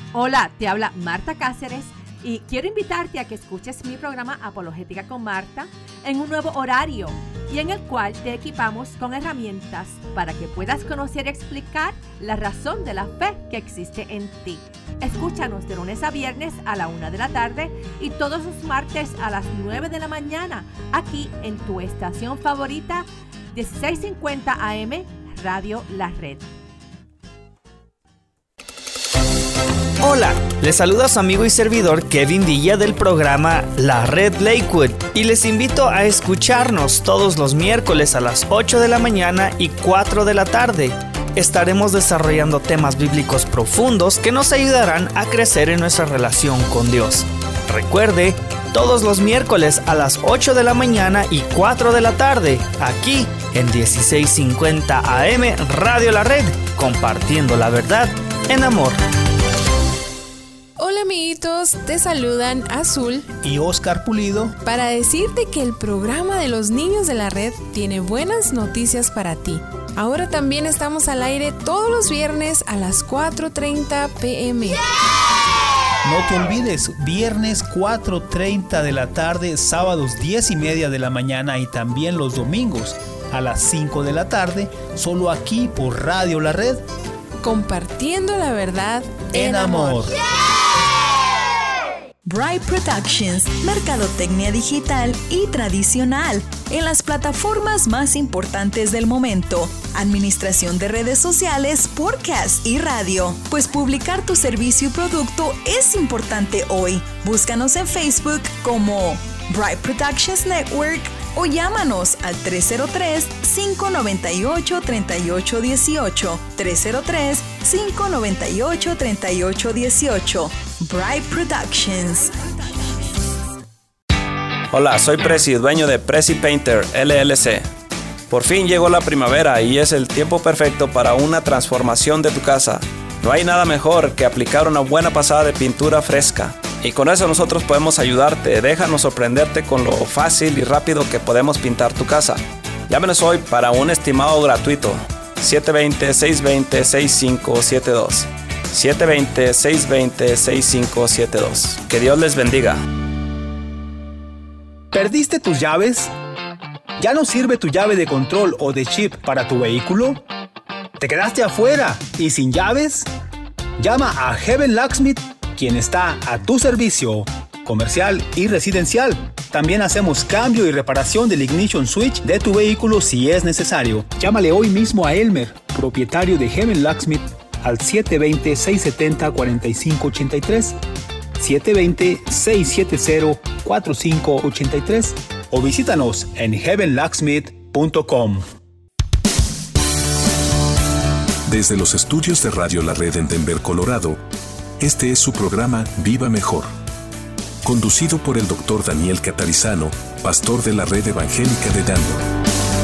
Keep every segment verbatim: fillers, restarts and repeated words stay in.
Hola, te habla Marta Cáceres y quiero invitarte a que escuches mi programa Apologética con Marta en un nuevo horario y en el cual te equipamos con herramientas para que puedas conocer y explicar la razón de la fe que existe en ti. Escúchanos de lunes a viernes a la una de la tarde y todos los martes a las nueve de la mañana aquí en tu estación favorita dieciséis cincuenta A M Radio La Red. Hola, les saluda su amigo y servidor Kevin Villa del programa La Red Lakewood y les invito a escucharnos todos los miércoles a las ocho de la mañana y cuatro de la tarde. Estaremos desarrollando temas bíblicos profundos que nos ayudarán a crecer en nuestra relación con Dios. Recuerde, todos los miércoles a las ocho de la mañana y cuatro de la tarde, aquí en dieciséis cincuenta A M Radio La Red, compartiendo la verdad en amor. Hola amiguitos, te saludan Azul y Oscar Pulido para decirte que el programa de los niños de la red tiene buenas noticias para ti. Ahora también estamos al aire todos los viernes a las cuatro treinta P M. ¡Yeah! No te olvides, viernes cuatro treinta de la tarde, sábados diez y media de la mañana y también los domingos a las cinco de la tarde, solo aquí por Radio La Red. Compartiendo la verdad en, en amor. amor. ¡Yeah! Bright Productions, mercadotecnia digital y tradicional en las plataformas más importantes del momento, administración de redes sociales, podcast y radio. Pues publicar tu servicio y producto es importante hoy. Búscanos en Facebook como Bright Productions Network o llámanos al tres cero tres, cinco nueve ocho, tres ocho uno ocho, tres cero tres, cinco nueve ocho, tres ocho uno ocho. Bright Productions. Hola, soy Prezi, dueño de Prezi Painter L L C. Por fin llegó la primavera y es el tiempo perfecto para una transformación de tu casa. No hay nada mejor que aplicar una buena pasada de pintura fresca. Y con eso nosotros podemos ayudarte. Déjanos sorprenderte con lo fácil y rápido que podemos pintar tu casa. Llámenos hoy para un estimado gratuito. siete dos cero, seis dos cero, seis cinco siete dos. siete dos cero, seis dos cero, seis cinco siete dos. Que Dios les bendiga. ¿Perdiste tus llaves? ¿Ya no sirve tu llave de control o de chip para tu vehículo? ¿Te quedaste afuera y sin llaves? Llama a Heaven Locksmith, quien está a tu servicio, comercial y residencial. También hacemos cambio y reparación del ignition switch de tu vehículo si es necesario. Llámale hoy mismo a Elmer, propietario de Heaven Locksmith, al siete dos cero, seis siete cero, cuatro cinco ocho tres, siete dos cero, seis siete cero, cuatro cinco ocho tres o visítanos en heaven locksmith punto com. Desde los estudios de Radio La Red en Denver, Colorado, este es su programa Viva Mejor, conducido por el doctor Daniel Catarizano, pastor de la Red Evangélica de Denver.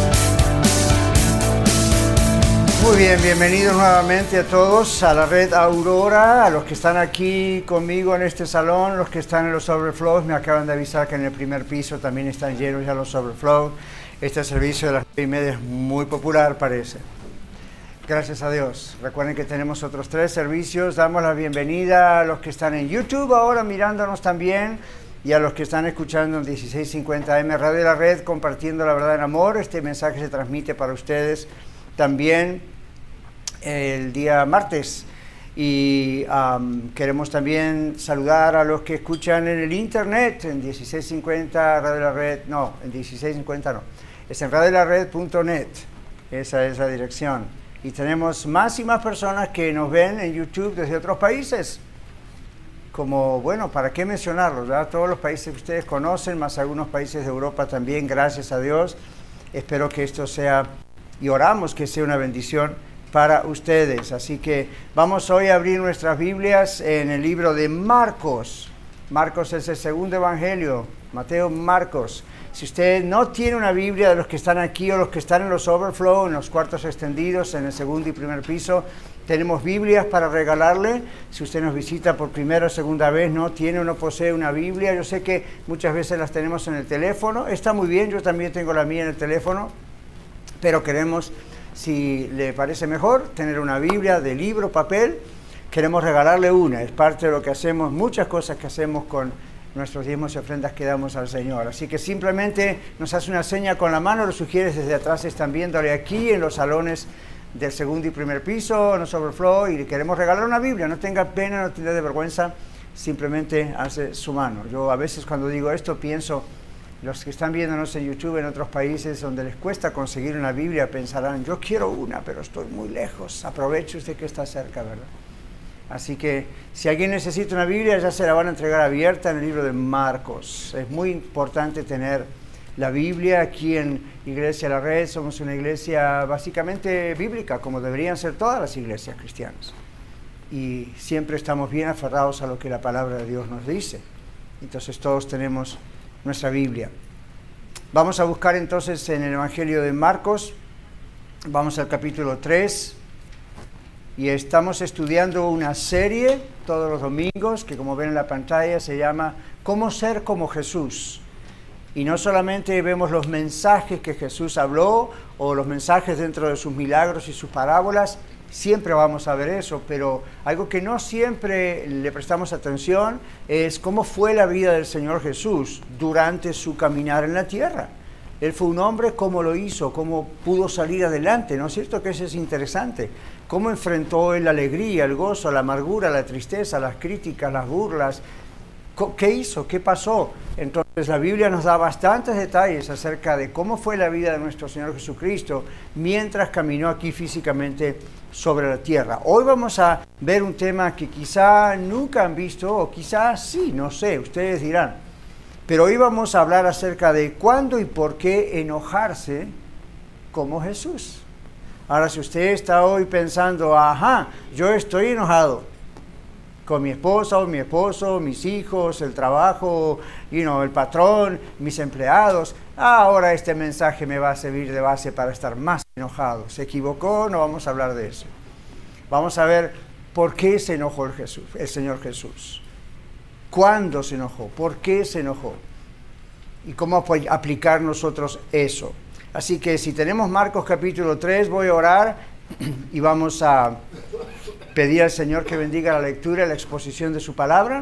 Muy bien, bienvenidos nuevamente a todos a la Red Aurora, a los que están aquí conmigo en este salón, los que están en los overflows. Me acaban de avisar que en el primer piso también están llenos ya los overflows. Este servicio de las nueve y media es muy popular, parece. Gracias a Dios. Recuerden que tenemos otros tres servicios. Damos la bienvenida a los que están en YouTube ahora mirándonos también y a los que están escuchando en dieciséis cincuenta A M Radio La Red, compartiendo la verdad en amor. Este mensaje se transmite para ustedes también el día martes. Y um, queremos también saludar a los que escuchan en el internet, en dieciséis cincuenta Radio La Red, no, en dieciséis cincuenta no, es en radio la red punto net, esa es la dirección. Y tenemos más y más personas que nos ven en YouTube desde otros países, como, bueno, ¿para qué mencionarlos? ¿verdad? Todos los países que ustedes conocen, más algunos países de Europa también, gracias a Dios. Espero que esto sea, y oramos que sea una bendición para ustedes. Así que vamos hoy a abrir nuestras Biblias en el libro de Marcos. Marcos es el segundo evangelio, Mateo, Marcos. Si usted no tiene una Biblia, de los que están aquí o los que están en los overflow, en los cuartos extendidos, en el segundo y primer piso, tenemos Biblias para regalarle. Si usted nos visita por primera o segunda vez, no tiene o no posee una Biblia, yo sé que muchas veces las tenemos en el teléfono. Está muy bien, yo también tengo la mía en el teléfono, pero queremos, si le parece mejor, tener una Biblia de libro, papel, queremos regalarle una. Es parte de lo que hacemos, muchas cosas que hacemos con nuestros diezmos y ofrendas que damos al Señor. Así que simplemente nos hace una seña con la mano, lo sugieres desde atrás, están viéndole aquí en los salones del segundo y primer piso, en los overflow, y le queremos regalar una Biblia. No tenga pena, no tenga de vergüenza, simplemente hace su mano. Yo a veces cuando digo esto pienso, los que están viéndonos en YouTube en otros países donde les cuesta conseguir una Biblia pensarán, yo quiero una, pero estoy muy lejos. Aproveche usted que está cerca, ¿verdad? Así que si alguien necesita una Biblia, ya se la van a entregar abierta en el libro de Marcos. Es muy importante tener la Biblia. Aquí en Iglesia La Red somos una iglesia básicamente bíblica, como deberían ser todas las iglesias cristianas. Y siempre estamos bien aferrados a lo que la palabra de Dios nos dice. Entonces todos tenemos nuestra Biblia. Vamos a buscar entonces en el Evangelio de Marcos. Vamos al capítulo tres. Y estamos estudiando una serie todos los domingos que, como ven en la pantalla, se llama ¿Cómo ser como Jesús? Y no solamente vemos los mensajes que Jesús habló o los mensajes dentro de sus milagros y sus parábolas, siempre vamos a ver eso, pero algo que no siempre le prestamos atención es cómo fue la vida del Señor Jesús durante su caminar en la tierra. Él fue un hombre, cómo lo hizo, cómo pudo salir adelante, ¿no es cierto que eso es interesante? Cómo enfrentó él la alegría, el gozo, la amargura, la tristeza, las críticas, las burlas. ¿Qué hizo? ¿Qué pasó? Entonces la Biblia nos da bastantes detalles acerca de cómo fue la vida de nuestro Señor Jesucristo mientras caminó aquí físicamente sobre la tierra. Hoy vamos a ver un tema que quizá nunca han visto, o quizá sí, no sé, ustedes dirán. Pero hoy vamos a hablar acerca de cuándo y por qué enojarse como Jesús. Ahora, si usted está hoy pensando, ajá, yo estoy enojado con mi esposa o mi esposo, mis hijos, el trabajo, you know, el patrón, mis empleados, ahora este mensaje me va a servir de base para estar más enojado. ¿Se equivocó? No vamos a hablar de eso. Vamos a ver por qué se enojó el, Jesús, el Señor Jesús. ¿Cuándo se enojó? ¿Por qué se enojó? Y cómo aplicar nosotros eso. Así que si tenemos Marcos capítulo tres, voy a orar y vamos a pedir al Señor que bendiga la lectura y la exposición de su palabra.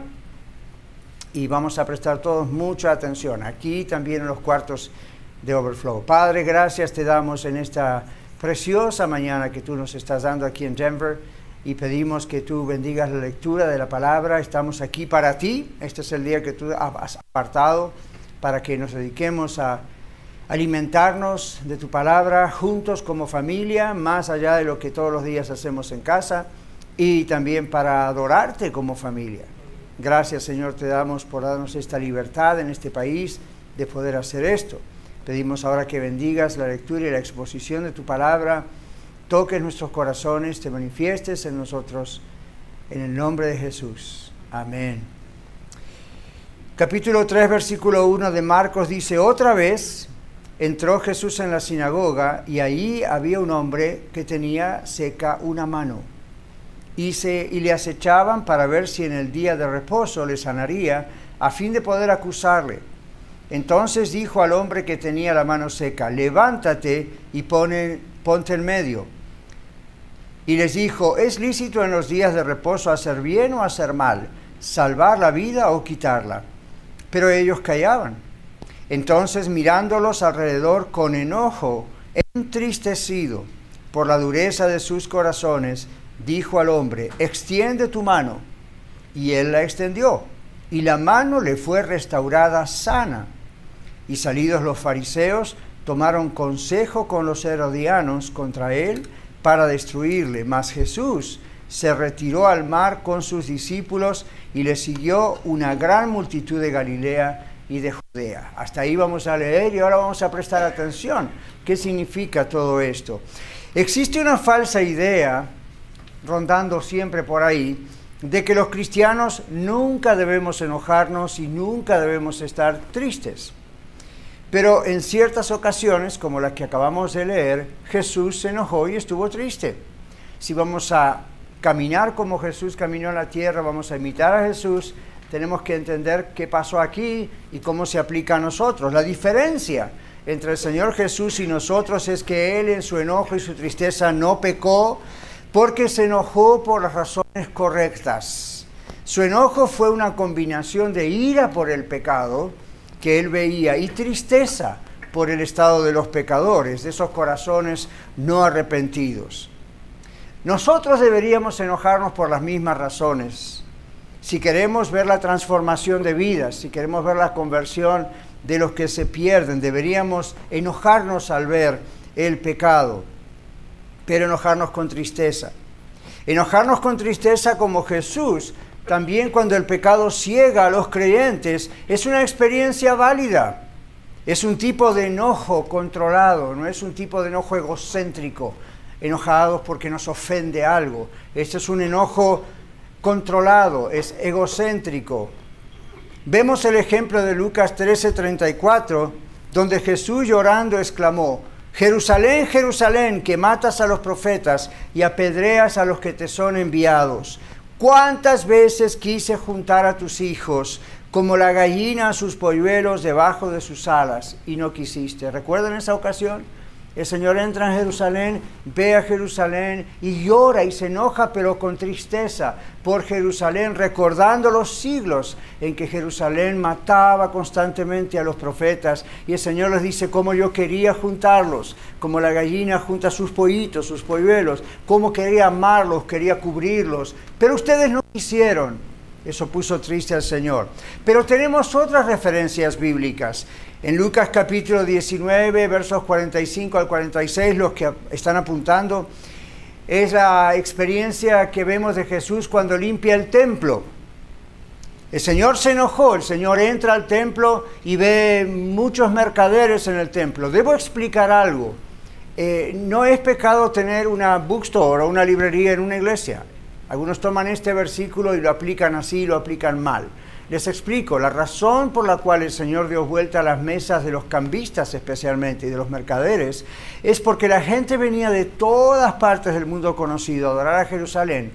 Y vamos a prestar todos mucha atención, aquí también en los cuartos de Overflow. Padre, gracias te damos en esta preciosa mañana que tú nos estás dando aquí en Denver. Y pedimos que tú bendigas la lectura de la palabra. Estamos aquí para ti. Este es el día que tú has apartado para que nos dediquemos a alimentarnos de tu palabra juntos como familia, más allá de lo que todos los días hacemos en casa, y también para adorarte como familia. Gracias, Señor, te damos por darnos esta libertad en este país de poder hacer esto. Pedimos ahora que bendigas la lectura y la exposición de tu palabra. Toques nuestros corazones, te manifiestes en nosotros, en el nombre de Jesús. Amén. Capítulo tres, versículo uno de Marcos dice, otra vez entró Jesús en la sinagoga y allí había un hombre que tenía seca una mano. Y, se, y le acechaban para ver si en el día de reposo le sanaría, a fin de poder acusarle. Entonces dijo al hombre que tenía la mano seca, levántate y pone, ponte en medio. Y les dijo, ¿es lícito en los días de reposo hacer bien o hacer mal, salvar la vida o quitarla? Pero ellos callaban. Entonces, mirándolos alrededor con enojo, entristecido por la dureza de sus corazones, dijo al hombre, extiende tu mano. Y él la extendió, y la mano le fue restaurada sana. Y salidos los fariseos, tomaron consejo con los herodianos contra él, para destruirle, mas Jesús se retiró al mar con sus discípulos y le siguió una gran multitud de Galilea y de Judea. Hasta ahí vamos a leer y ahora vamos a prestar atención. ¿Qué significa todo esto? Existe una falsa idea, rondando siempre por ahí, de que los cristianos nunca debemos enojarnos y nunca debemos estar tristes. Pero en ciertas ocasiones, como las que acabamos de leer, Jesús se enojó y estuvo triste. Si vamos a caminar como Jesús caminó en la tierra, vamos a imitar a Jesús, tenemos que entender qué pasó aquí y cómo se aplica a nosotros. La diferencia entre el Señor Jesús y nosotros es que Él en su enojo y su tristeza no pecó, porque se enojó por las razones correctas. Su enojo fue una combinación de ira por el pecado que él veía y tristeza por el estado de los pecadores, de esos corazones no arrepentidos. Nosotros deberíamos enojarnos por las mismas razones. Si queremos ver la transformación de vidas, si queremos ver la conversión de los que se pierden, deberíamos enojarnos al ver el pecado, pero enojarnos con tristeza. Enojarnos con tristeza como Jesús, también cuando el pecado ciega a los creyentes, es una experiencia válida. Es un tipo de enojo controlado, no es un tipo de enojo egocéntrico, enojados porque nos ofende algo. Este es un enojo controlado, es egocéntrico. Vemos el ejemplo de Lucas trece treinta y cuatro, donde Jesús llorando exclamó: Jerusalén, Jerusalén, que matas a los profetas y apedreas a los que te son enviados. ¿Cuántas veces quise juntar a tus hijos como la gallina a sus polluelos debajo de sus alas y no quisiste? ¿Recuerdan esa ocasión? El Señor entra en Jerusalén, ve a Jerusalén y llora y se enoja, pero con tristeza por Jerusalén, recordando los siglos en que Jerusalén mataba constantemente a los profetas. Y el Señor les dice cómo yo quería juntarlos, como la gallina junta sus pollitos, sus polluelos, cómo quería amarlos, quería cubrirlos, pero ustedes no quisieron. Eso puso triste al Señor. Pero tenemos otras referencias bíblicas. En Lucas capítulo diecinueve, versos cuarenta y cinco al cuarenta y seis, los que están apuntando, es la experiencia que vemos de Jesús cuando limpia el templo. El Señor se enojó, el Señor entra al templo y ve muchos mercaderes en el templo. Debo explicar algo. Eh, no es pecado tener una bookstore o una librería en una iglesia. Algunos toman este versículo y lo aplican así y lo aplican mal. Les explico, la razón por la cual el Señor dio vuelta a las mesas de los cambistas especialmente y de los mercaderes es porque la gente venía de todas partes del mundo conocido a adorar a Jerusalén.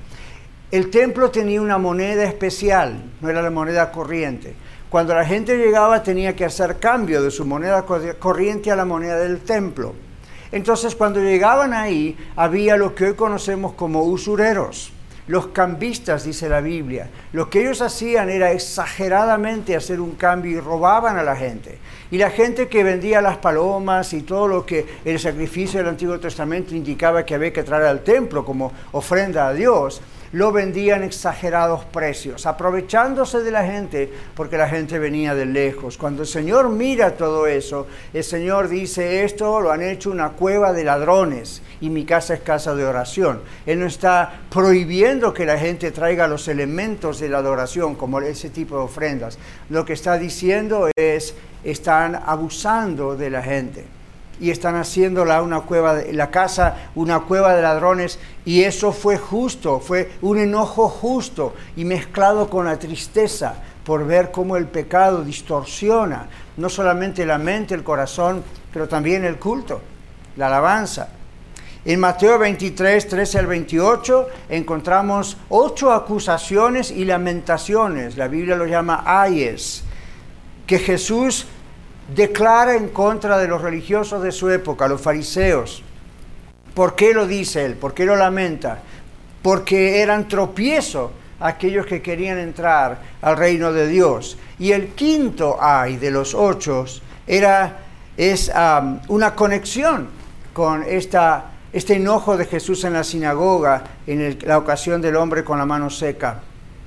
El templo tenía una moneda especial, no era la moneda corriente. Cuando la gente llegaba tenía que hacer cambio de su moneda corriente a la moneda del templo. Entonces cuando llegaban ahí había lo que hoy conocemos como usureros. Los cambistas, dice la Biblia, lo que ellos hacían era exageradamente hacer un cambio y robaban a la gente. Y la gente que vendía las palomas y todo lo que el sacrificio del Antiguo Testamento indicaba que había que traer al templo como ofrenda a Dios, lo vendían exagerados precios, aprovechándose de la gente porque la gente venía de lejos. Cuando el Señor mira todo eso, el Señor dice: esto lo han hecho una cueva de ladrones y mi casa es casa de oración. Él no está prohibiendo que la gente traiga los elementos de la adoración como ese tipo de ofrendas. Lo que está diciendo es: están abusando de la gente y están haciéndola una cueva de, la casa una cueva de ladrones, y eso fue justo, fue un enojo justo y mezclado con la tristeza por ver cómo el pecado distorsiona no solamente la mente, el corazón, pero también el culto, la alabanza. En Mateo veintitrés, trece al veintiocho encontramos ocho acusaciones y lamentaciones, la Biblia lo llama ayes, que Jesús declara en contra de los religiosos de su época, los fariseos. ¿Por qué lo dice él? ¿Por qué lo lamenta? Porque eran tropiezo aquellos que querían entrar al reino de Dios. Y el quinto ay de los ocho era, es um, una conexión con esta, este enojo de Jesús en la sinagoga, en el, la ocasión del hombre con la mano seca.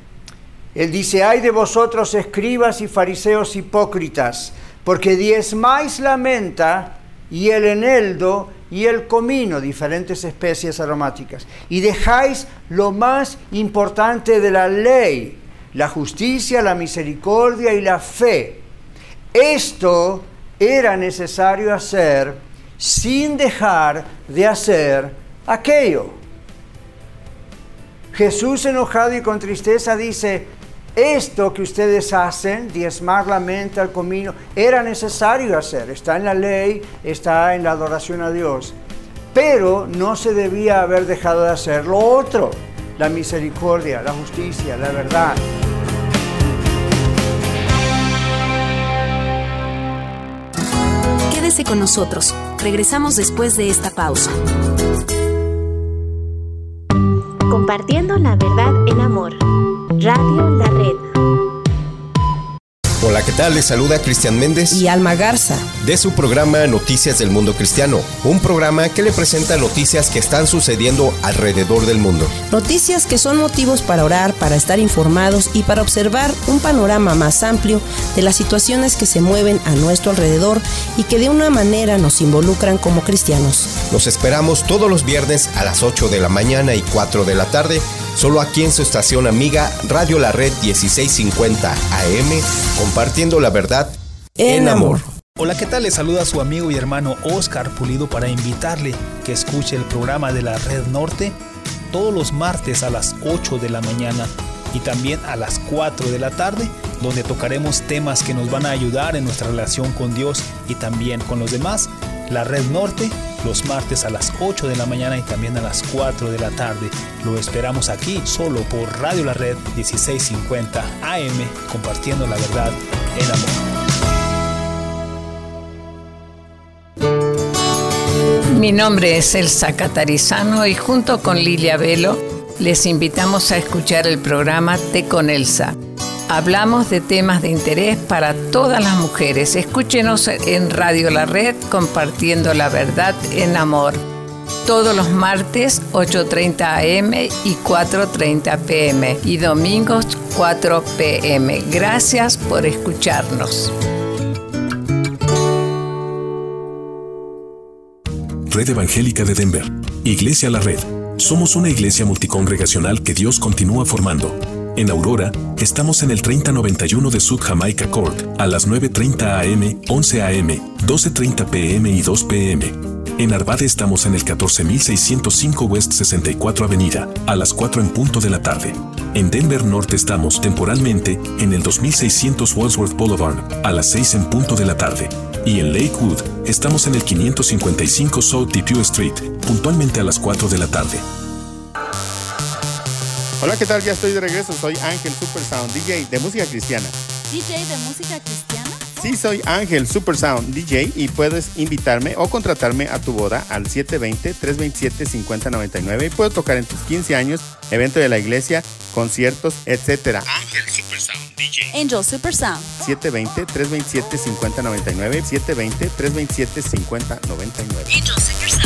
Él dice: ay de vosotros, escribas y fariseos hipócritas, porque diezmáis la menta y el eneldo y el comino, diferentes especies aromáticas, y dejáis lo más importante de la ley, la justicia, la misericordia y la fe. Esto era necesario hacer sin dejar de hacer aquello. Jesús, enojado y con tristeza, dice: esto que ustedes hacen, diezmar la menta, el comino, era necesario hacer. Está en la ley, está en la adoración a Dios. Pero no se debía haber dejado de hacer lo otro: la misericordia, la justicia, la verdad. Quédese con nosotros. Regresamos después de esta pausa. compartiendo la verdad en amor. Radio La Red. Hola, ¿qué tal? Les saluda Cristian Méndez y Alma Garza de su programa Noticias del Mundo Cristiano, un programa que le presenta noticias que están sucediendo alrededor del mundo. Noticias que son motivos para orar, para estar informados y para observar un panorama más amplio de las situaciones que se mueven a nuestro alrededor y que de una manera nos involucran como cristianos. Los esperamos todos los viernes a las ocho de la mañana y cuatro de la tarde, solo aquí en su estación amiga Radio La Red dieciséis cincuenta A M, compartiendo la verdad en amor. Hola, ¿qué tal? Les saluda su amigo y hermano Oscar Pulido para invitarle que escuche el programa de la Red Norte todos los martes a las ocho de la mañana y también a las cuatro de la tarde, donde tocaremos temas que nos van a ayudar en nuestra relación con Dios y también con los demás. La Red Norte, los martes a las ocho de la mañana y también a las cuatro de la tarde. Lo esperamos aquí, solo por Radio La Red dieciséis cincuenta A M, compartiendo la verdad en amor. Mi nombre es Elsa Catarizano y junto con Lilia Velo les invitamos a escuchar el programa Té con Elsa. Hablamos de temas de interés para todas las mujeres. Escúchenos en Radio La Red, compartiendo la verdad en amor. Todos los martes, ocho treinta A M y cuatro treinta P M. Y domingos, cuatro P M. Gracias por escucharnos. Red Evangélica de Denver. Iglesia La Red. Somos una iglesia multicongregacional que Dios continúa formando. En Aurora, estamos en el treinta noventa y uno de South Jamaica Court, a las nueve treinta A M, once A M, doce treinta P M y dos P M. En Arvada estamos en el catorce mil seiscientos cinco West sesenta y cuatro Avenida, a las cuatro en punto de la tarde. En Denver Norte estamos temporalmente en el dos mil seiscientos Wadsworth Boulevard, a las seis en punto de la tarde. Y en Lakewood, estamos en el quinientos cincuenta y cinco South Depew Street, puntualmente a las cuatro de la tarde. Hola, ¿qué tal? Ya estoy de regreso. Soy Ángel Supersound, D J de música cristiana. ¿D J de música cristiana? Sí, soy Ángel Supersound, D J, y puedes invitarme o contratarme a tu boda al siete dos cero, tres dos siete, cinco cero nueve nueve y puedo tocar en tus quince años, evento de la iglesia, conciertos, etcétera. Ángel Supersound, D J. Angel Supersound. siete dos cero, tres dos siete, cinco cero nueve nueve, siete dos cero, tres dos siete, cinco cero nueve nueve. Angel Supersound.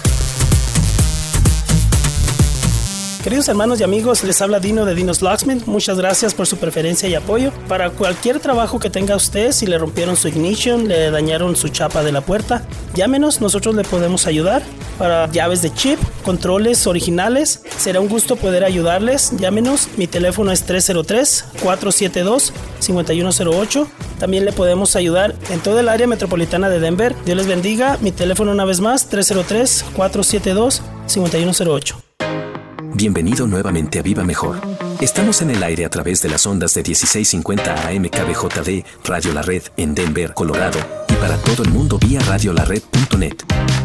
Queridos hermanos y amigos, les habla Dino de Dino's Locksmith. Muchas gracias por su preferencia y apoyo. Para cualquier trabajo que tenga usted, si le rompieron su ignition, le dañaron su chapa de la puerta, llámenos, nosotros le podemos ayudar. Para llaves de chip, controles originales, será un gusto poder ayudarles. Llámenos, mi teléfono es tres cero tres, cuatro siete dos, cinco uno cero ocho. También le podemos ayudar en todo el área metropolitana de Denver. Dios les bendiga. Mi teléfono una vez más, tres cero tres, cuatro siete dos, cinco uno cero ocho. Bienvenido nuevamente a Viva Mejor. Estamos en el aire a través de las ondas de dieciséis cincuenta A M K B J D, Radio La Red, en Denver, Colorado, y para todo el mundo vía radio la red punto net.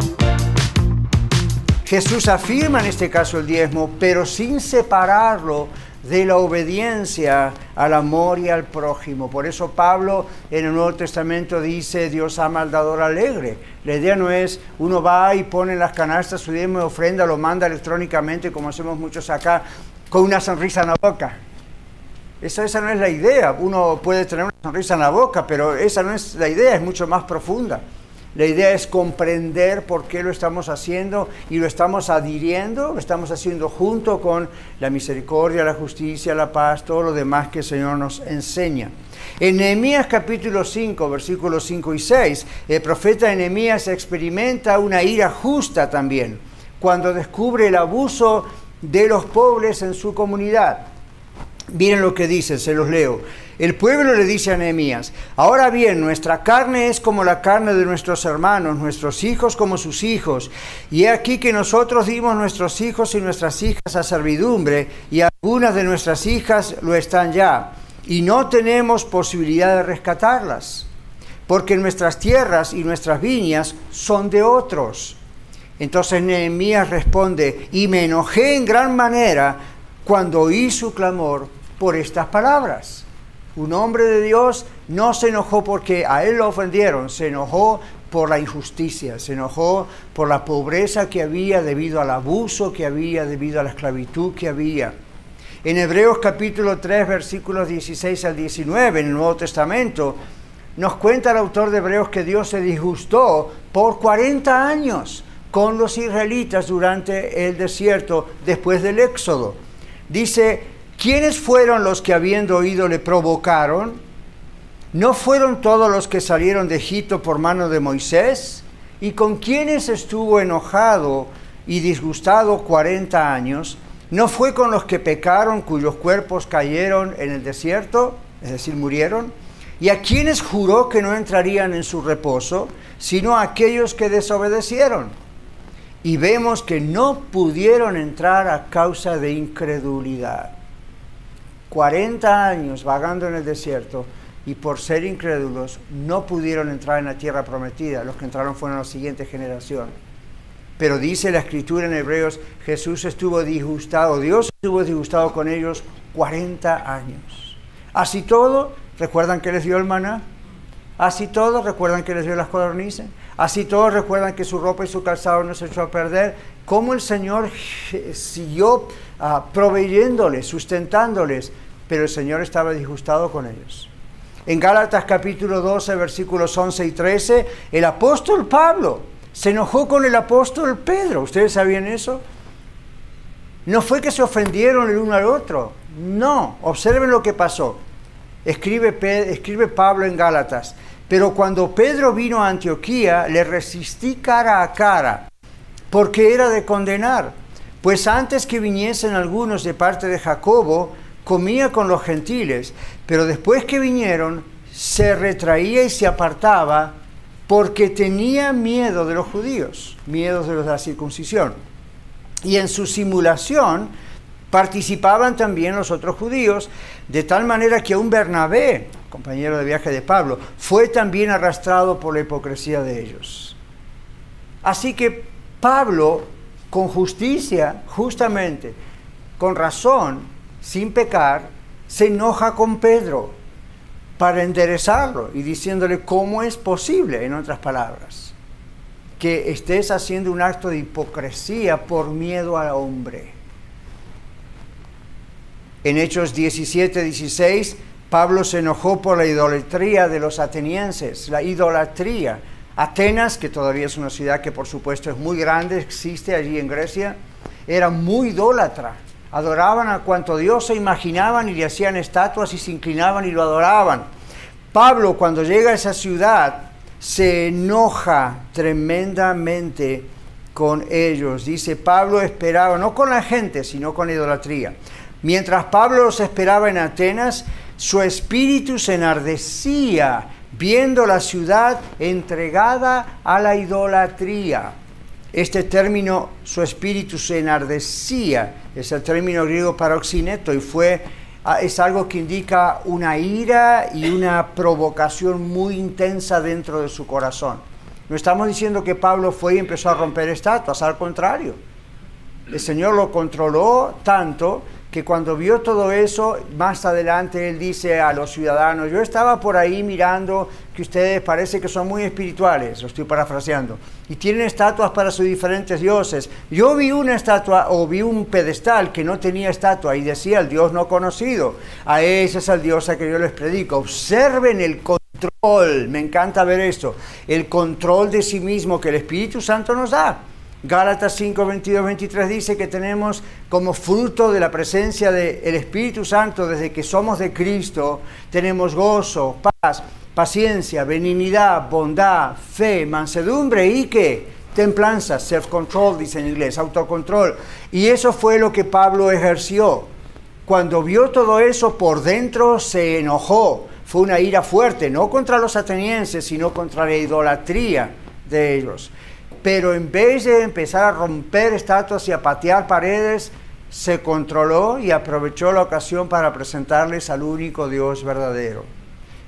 Jesús afirma en este caso el diezmo, pero sin separarlo de la obediencia al amor y al prójimo. Por eso Pablo en el Nuevo Testamento dice: Dios ama al dador alegre. La idea no es uno va y pone en las canastas su diezmo de ofrenda, lo manda electrónicamente como hacemos muchos acá, con una sonrisa en la boca. Esa, esa no es la idea. Uno puede tener una sonrisa en la boca, pero esa no es la idea, es mucho más profunda. La idea es comprender por qué lo estamos haciendo y lo estamos adhiriendo, lo estamos haciendo junto con la misericordia, la justicia, la paz, todo lo demás que el Señor nos enseña. En Nehemías capítulo cinco, versículos cinco y seis, el profeta Nehemías experimenta una ira justa también, cuando descubre el abuso de los pobres en su comunidad. Miren lo que dice, se los leo. El pueblo le dice a Nehemías: ahora bien, nuestra carne es como la carne de nuestros hermanos, nuestros hijos como sus hijos. Y he aquí que nosotros dimos nuestros hijos y nuestras hijas a servidumbre, y algunas de nuestras hijas lo están ya. Y no tenemos posibilidad de rescatarlas, porque nuestras tierras y nuestras viñas son de otros. Entonces Nehemías responde: y me enojé en gran manera cuando oí su clamor por estas palabras. Un hombre de Dios no se enojó porque a él lo ofendieron, se enojó por la injusticia, se enojó por la pobreza que había debido al abuso que había, debido a la esclavitud que había. En Hebreos capítulo tres, versículos dieciséis al diecinueve, en el Nuevo Testamento, nos cuenta el autor de Hebreos que Dios se disgustó por cuarenta años con los israelitas durante el desierto después del Éxodo. Dice, ¿quiénes fueron los que habiendo oído le provocaron? ¿No fueron todos los que salieron de Egipto por mano de Moisés? ¿Y con quiénes estuvo enojado y disgustado cuarenta años? ¿No fue con los que pecaron, cuyos cuerpos cayeron en el desierto? Es decir, murieron. ¿Y a quiénes juró que no entrarían en su reposo, sino a aquellos que desobedecieron? Y vemos que no pudieron entrar a causa de incredulidad. cuarenta años vagando en el desierto, y por ser incrédulos no pudieron entrar en la tierra prometida. Los que entraron fueron la siguiente generación. Pero dice la Escritura en Hebreos, Jesús estuvo disgustado, Dios estuvo disgustado con ellos cuarenta años. Así todo, ¿recuerdan que les dio el maná? Así todo, ¿recuerdan que les dio las codornices? Así todo, ¿recuerdan que su ropa y su calzado no se echó a perder? ¿Cómo el Señor siguió uh, proveyéndoles, sustentándoles? Pero el Señor estaba disgustado con ellos. En Gálatas capítulo doce, versículos once y trece, el apóstol Pablo se enojó con el apóstol Pedro. ¿Ustedes sabían eso? No fue que se ofendieron el uno al otro. No, observen lo que pasó. Escribe, escribe Pablo en Gálatas. Pero cuando Pedro vino a Antioquía, le resistí cara a cara, porque era de condenar. Pues antes que viniesen algunos de parte de Jacobo, comía con los gentiles, pero después que vinieron, se retraía y se apartaba, porque tenía miedo de los judíos, miedo de los de la circuncisión. Y en su simulación participaban también los otros judíos, de tal manera que aún Bernabé, compañero de viaje de Pablo, fue también arrastrado por la hipocresía de ellos. Así que Pablo, con justicia, justamente, con razón, sin pecar, se enoja con Pedro para enderezarlo y diciéndole cómo es posible, en otras palabras, que estés haciendo un acto de hipocresía por miedo al hombre. En Hechos diecisiete, dieciséis, Pablo se enojó por la idolatría de los atenienses, la idolatría. Atenas, que todavía es una ciudad que por supuesto es muy grande, existe allí en Grecia, era muy idólatra. Adoraban a cuanto Dios se imaginaban y le hacían estatuas y se inclinaban y lo adoraban. Pablo, cuando llega a esa ciudad, se enoja tremendamente con ellos. Dice, Pablo esperaba, no con la gente, sino con la idolatría. Mientras Pablo los esperaba en Atenas, su espíritu se enardecía viendo la ciudad entregada a la idolatría. Este término, su espíritu se enardecía, es el término griego paroxineto, y fue, es algo que indica una ira y una provocación muy intensa dentro de su corazón. No estamos diciendo que Pablo fue y empezó a romper estatuas, al contrario. El Señor lo controló tanto que cuando vio todo eso, más adelante él dice a los ciudadanos, yo estaba por ahí mirando que ustedes parece que son muy espirituales, lo estoy parafraseando, y tienen estatuas para sus diferentes dioses. Yo vi una estatua o vi un pedestal que no tenía estatua y decía el Dios no conocido. A ese es el Dios a que yo les predico. Observen el control, me encanta ver esto, el control de sí mismo que el Espíritu Santo nos da. Gálatas cinco, veintidós, veintitrés dice que tenemos como fruto de la presencia del Espíritu Santo desde que somos de Cristo, tenemos gozo, paz, paciencia, benignidad, bondad, fe, mansedumbre y ¿qué? Templanza, self-control dice en inglés, autocontrol. Y eso fue lo que Pablo ejerció. Cuando vio todo eso, por dentro se enojó. Fue una ira fuerte, no contra los atenienses, sino contra la idolatría de ellos. Pero en vez de empezar a romper estatuas y a patear paredes, se controló y aprovechó la ocasión para presentarles al único Dios verdadero.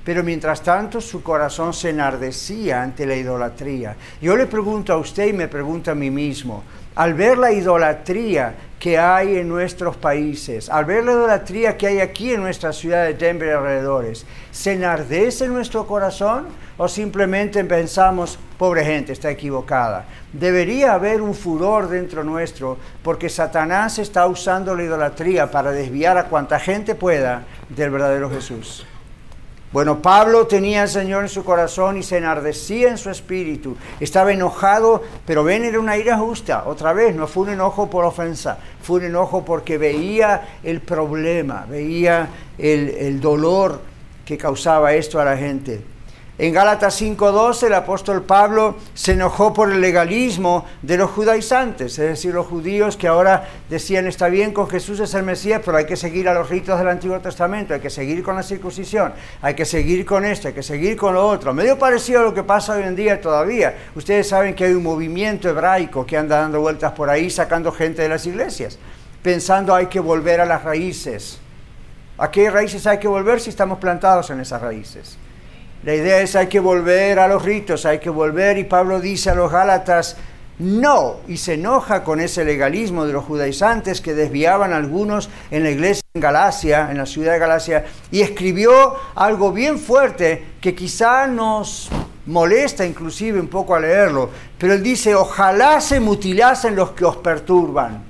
pero mientras tanto su corazón se enardecía ante la idolatría. Yo le pregunto a usted y me pregunto a mí mismo, al ver la idolatría que hay en nuestros países, al ver la idolatría que hay aquí en nuestra ciudad de Denver y alrededores, ¿se enardece nuestro corazón o simplemente pensamos, pobre gente, está equivocada? Debería haber un furor dentro nuestro porque Satanás está usando la idolatría para desviar a cuanta gente pueda del verdadero Jesús. Bueno, Pablo tenía al Señor en su corazón y se enardecía en su espíritu. Estaba enojado, pero ven, era una ira justa. Otra vez, no fue un enojo por ofensa, fue un enojo porque veía el problema, veía el, el dolor que causaba esto a la gente. En Gálatas cinco doce el apóstol Pablo se enojó por el legalismo de los judaizantes, es decir, los judíos que ahora decían, está bien, con Jesús es el Mesías, pero hay que seguir a los ritos del Antiguo Testamento, hay que seguir con la circuncisión, hay que seguir con esto, hay que seguir con lo otro. Medio parecido a lo que pasa hoy en día todavía. Ustedes saben que hay un movimiento hebraico que anda dando vueltas por ahí, sacando gente de las iglesias, pensando hay que volver a las raíces. ¿A qué raíces hay que volver si estamos plantados en esas raíces? La idea es hay que volver a los ritos, hay que volver, y Pablo dice a los Gálatas, no, y se enoja con ese legalismo de los judaizantes que desviaban a algunos en la iglesia en Galacia, en la ciudad de Galacia, y escribió algo bien fuerte que quizá nos molesta inclusive un poco al leerlo, pero él dice, ojalá se mutilasen los que os perturban.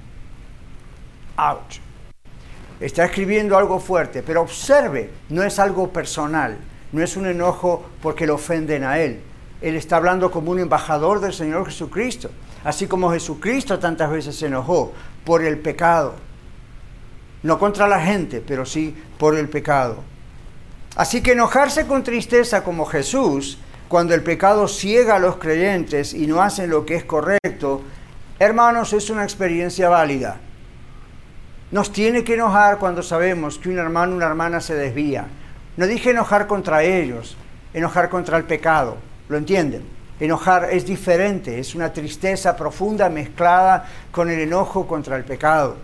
Ouch. Está escribiendo algo fuerte, pero observe, no es algo personal. No es un enojo porque le ofenden a él. Él está hablando como un embajador del Señor Jesucristo. Así como Jesucristo tantas veces se enojó por el pecado. No contra la gente, pero sí por el pecado. Así que enojarse con tristeza como Jesús, cuando el pecado ciega a los creyentes y no hacen lo que es correcto, hermanos, es una experiencia válida. Nos tiene que enojar cuando sabemos que un hermano o una hermana se desvía. No dije enojar contra ellos, enojar contra el pecado, ¿lo entienden? Enojar es diferente, es una tristeza profunda mezclada con el enojo contra el pecado.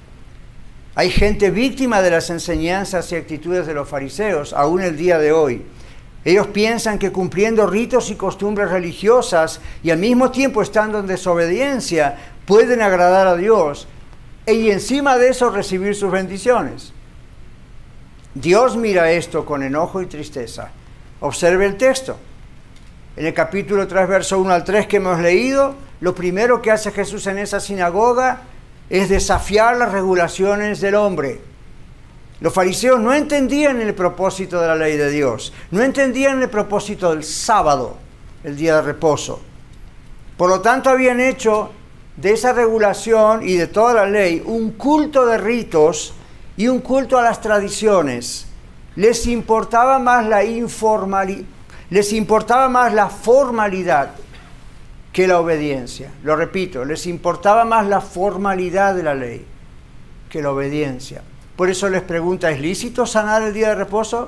Hay gente víctima de las enseñanzas y actitudes de los fariseos, aún el día de hoy. Ellos piensan que cumpliendo ritos y costumbres religiosas y al mismo tiempo estando en desobediencia, pueden agradar a Dios y encima de eso recibir sus bendiciones. Dios mira esto con enojo y tristeza. Observe el texto. En el capítulo tres, verso uno al tres que hemos leído, lo primero que hace Jesús en esa sinagoga es desafiar las regulaciones del hombre. Los fariseos no entendían el propósito de la ley de Dios, no entendían el propósito del sábado, el día de reposo. Por lo tanto, habían hecho de esa regulación y de toda la ley un culto de ritos y un culto a las tradiciones. Les importaba más la informalidad, les importaba más la formalidad que la obediencia. Lo repito, les importaba más la formalidad de la ley que la obediencia. Por eso les pregunta, ¿es lícito sanar el día de reposo?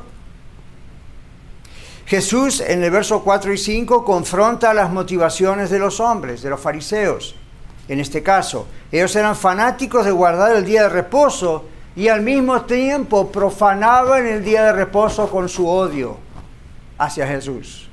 Jesús en el verso cuatro y cinco confronta las motivaciones de los hombres, de los fariseos. En este caso, ellos eran fanáticos de guardar el día de reposo y al mismo tiempo profanaban el día de reposo con su odio hacia Jesús.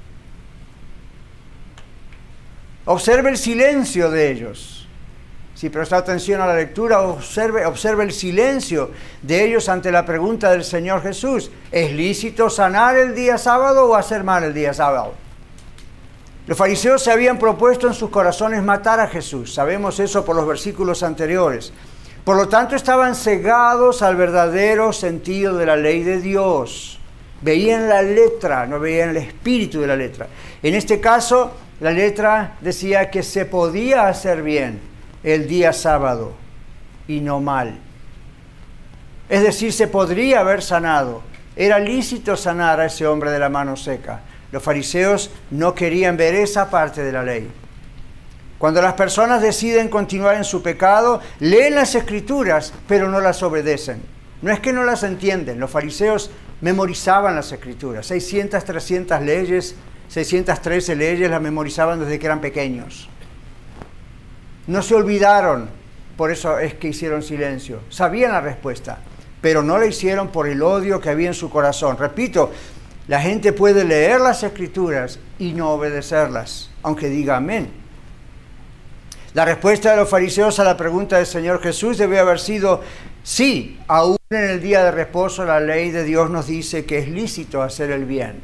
Observe el silencio de ellos. Si presta atención a la lectura, observe, observe el silencio de ellos ante la pregunta del Señor Jesús. ¿Es lícito sanar el día sábado o hacer mal el día sábado? Los fariseos se habían propuesto en sus corazones matar a Jesús. Sabemos eso por los versículos anteriores. Por lo tanto, estaban cegados al verdadero sentido de la ley de Dios. Veían la letra, no veían el espíritu de la letra. En este caso, la letra decía que se podía hacer bien el día sábado y no mal. Es decir, se podría haber sanado. Era lícito sanar a ese hombre de la mano seca. Los fariseos no querían ver esa parte de la ley. Cuando las personas deciden continuar en su pecado, leen las Escrituras, pero no las obedecen. No es que no las entienden. Los fariseos memorizaban las Escrituras. seiscientas, trescientas leyes, seiscientas trece leyes las memorizaban desde que eran pequeños. No se olvidaron, por eso es que hicieron silencio. Sabían la respuesta, pero no la hicieron por el odio que había en su corazón. Repito, La gente puede leer las Escrituras y no obedecerlas, aunque diga amén. La respuesta de los fariseos a la pregunta del Señor Jesús debe haber sido: sí, aún en el día de reposo la ley de Dios nos dice que es lícito hacer el bien.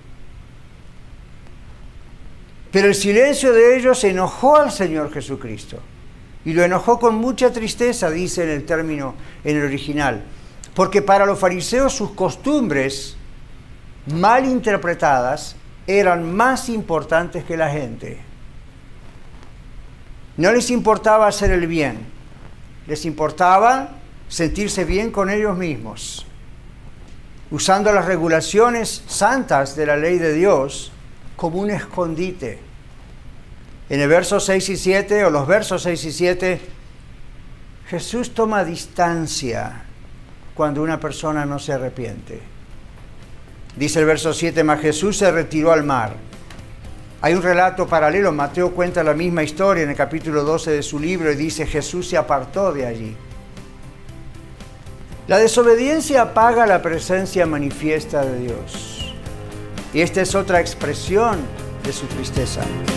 Pero el silencio de ellos enojó al Señor Jesucristo, y lo enojó con mucha tristeza, dice en el término, en el original, porque para los fariseos sus costumbres mal interpretadas eran más importantes que la gente. No les importaba hacer el bien, les importaba sentirse bien con ellos mismos, usando las regulaciones santas de la ley de Dios como un escondite. En el verso seis y siete, o los versos seis y siete, Jesús toma distancia cuando una persona no se arrepiente. Dice el verso siete, mas Jesús se retiró al mar. Hay un relato paralelo, Mateo cuenta la misma historia en el capítulo doce de su libro y dice: Jesús se apartó de allí. La desobediencia apaga la presencia manifiesta de Dios. Y esta es otra expresión de su tristeza.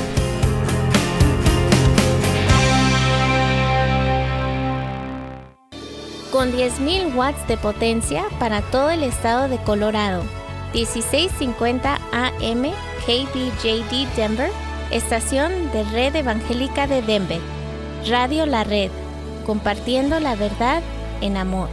Con diez mil watts de potencia para todo el estado de Colorado. dieciséis cincuenta A M K B J D Denver, estación de Red Evangélica de Denver. Radio La Red, compartiendo la verdad en amor.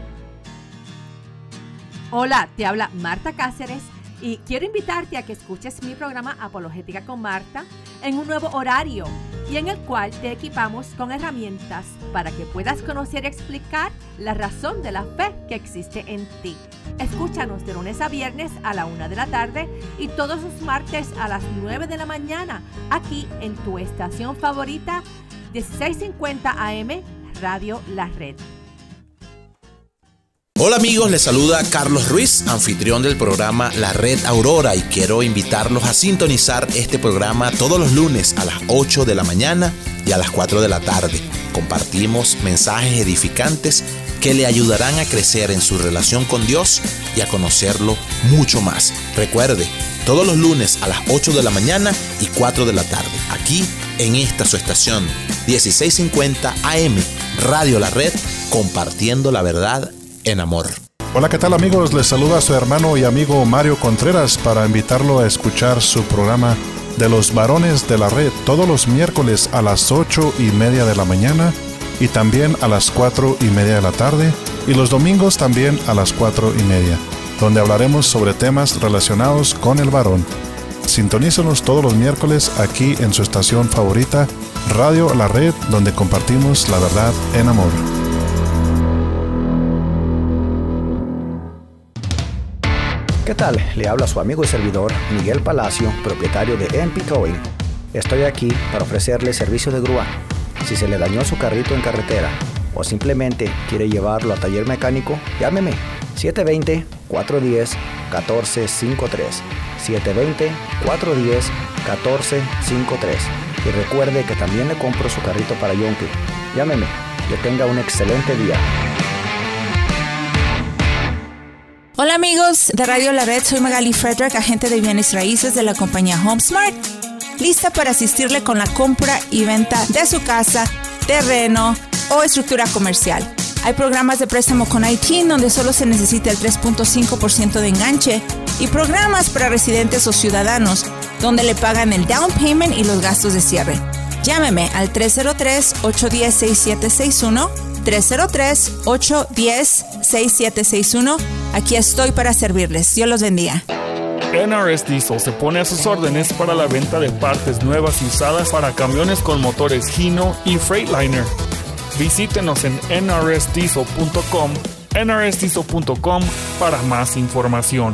Hola, te habla Marta Cáceres y quiero invitarte a que escuches mi programa Apologética con Marta en un nuevo horario y en el cual te equipamos con herramientas para que puedas conocer y explicar la razón de la fe que existe en ti. Escúchanos de lunes a viernes a la una de la tarde y todos los martes a las nueve de la mañana aquí en tu estación favorita dieciséis cincuenta A M Radio La Red. Hola amigos, les saluda Carlos Ruiz, anfitrión del programa La Red Aurora, y quiero invitarlos a sintonizar este programa todos los lunes a las ocho de la mañana y a las cuatro de la tarde. Compartimos mensajes edificantes que le ayudarán a crecer en su relación con Dios y a conocerlo mucho más. Recuerde, todos los lunes a las ocho de la mañana y cuatro de la tarde, aquí en esta su estación dieciséis cincuenta A M Radio La Red, compartiendo la verdad en amor. Hola, ¿qué tal amigos? Les saluda su hermano y amigo Mario Contreras para invitarlo a escuchar su programa de los varones de la red todos los miércoles a las ocho y media de la mañana y también a las cuatro y media de la tarde, y los domingos también a las cuatro y media, donde hablaremos sobre temas relacionados con el varón. Sintonícenos todos los miércoles aquí en su estación favorita, Radio La Red, donde compartimos la verdad en amor. ¿Qué tal? Le habla su amigo y servidor Miguel Palacio, propietario de M P Towing. Estoy aquí para ofrecerle servicio de grúa. Si se le dañó su carrito en carretera o simplemente quiere llevarlo a taller mecánico, llámeme siete dos cero, cuatro uno cero, uno cuatro cinco tres, siete dos cero, cuatro uno cero, uno cuatro cinco tres, y recuerde que también le compro su carrito para Yonke. Llámeme. Que tenga un excelente día. Hola amigos de Radio La Red, soy Magali Frederick, agente de bienes raíces de la compañía HomeSmart, lista para asistirle con la compra y venta de su casa, terreno o estructura comercial. Hay programas de préstamo con I T donde solo se necesita el tres punto cinco por ciento de enganche y programas para residentes o ciudadanos donde le pagan el down payment y los gastos de cierre. Llámeme al tres cero tres, ocho uno cero, seis siete seis uno, tres cero tres, ocho uno cero, seis siete seis uno. Aquí estoy para servirles. Dios los bendiga. N R S Diesel se pone a sus órdenes para la venta de partes nuevas y usadas para camiones con motores Hino y Freightliner. Visítenos en N R S diesel punto com, N R S diesel punto com para más información.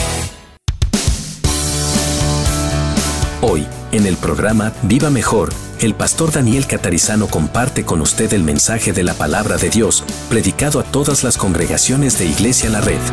Hoy, en el programa Viva Mejor, el pastor Daniel Catarizano comparte con usted el mensaje de la palabra de Dios, predicado a todas las congregaciones de Iglesia La Red.